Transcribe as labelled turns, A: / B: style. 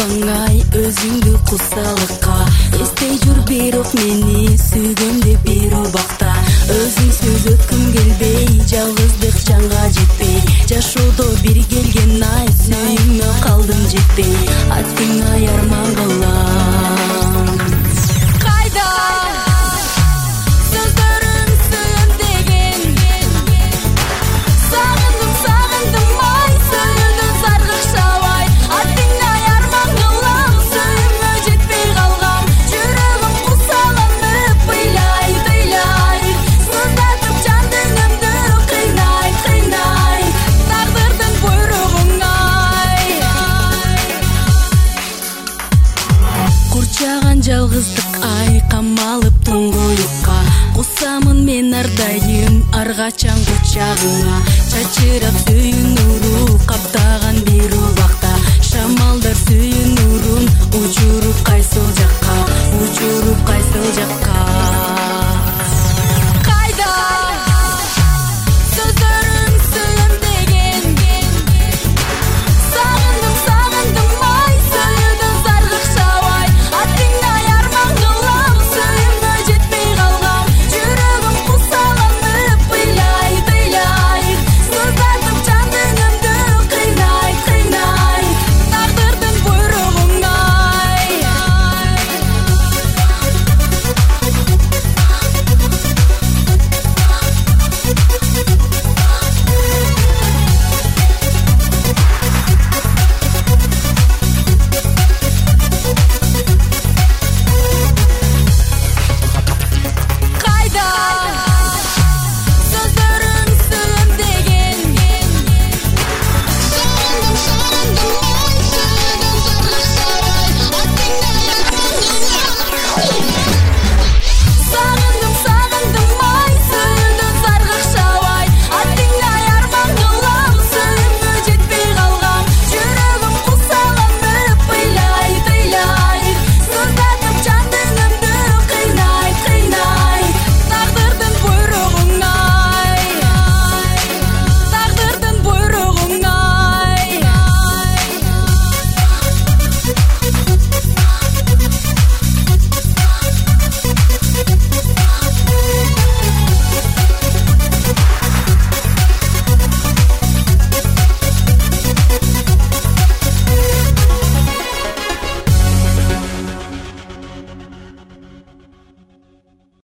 A: ай өзүңдү кусалыкка эстей жүр бирок мени сүйгөндө бир убакта өзүң сөз өткүм келбей жалгыздык жанга жетпей жашоодо бир келген ай сүйүңмө калдым жетпей аттың ай арман кылам кайда сөздөрүң сүйүндөгөн сагындым ай сүйүндүм саргыкшабай аттың ай арман кылам сүйүңмө жетпей калгам жүрөгүм курсаланып ыйлай сыздатып жан дүйнөмдү кыйнай тагдырдын буйругуң ай курчаган жалгыздык ай камалып туңгуюкка кусамын мен ар дайым ар качан кучагыңа чачырап сүйүүнү